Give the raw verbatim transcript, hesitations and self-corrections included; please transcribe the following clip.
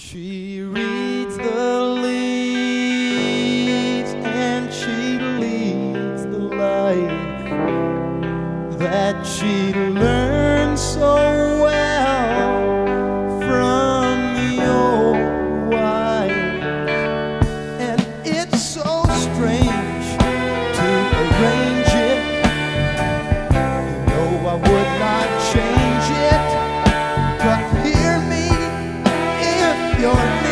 She reads the leaves and she leads the life that she learned so well from the old wife. And it's so strange to arrange it. You know I would not change it, but hear me if you're